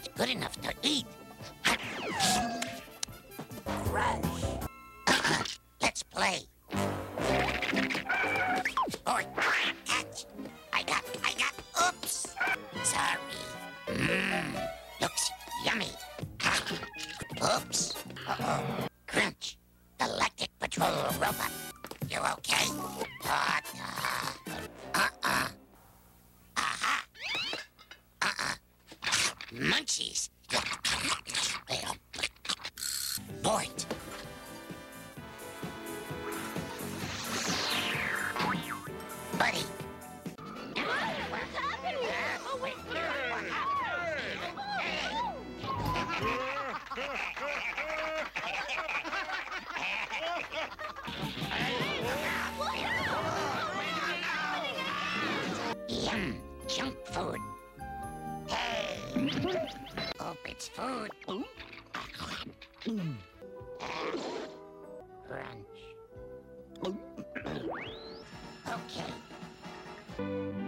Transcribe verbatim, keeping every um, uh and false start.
It's good enough to eat. Crush. Uh-uh. Let's play. Oh, catch. I got, I got, oops. Sorry. Mmm, looks yummy. Oops. Uh-oh. Crunch, Galactic Patrol Robot. You okay? Uh, uh-uh. Aha. Uh-uh. Munchies. Boyd. Buddy. What's happening? Oh, wait. Yum, junk food. Hey. Hope it's food. Crunch. Okay.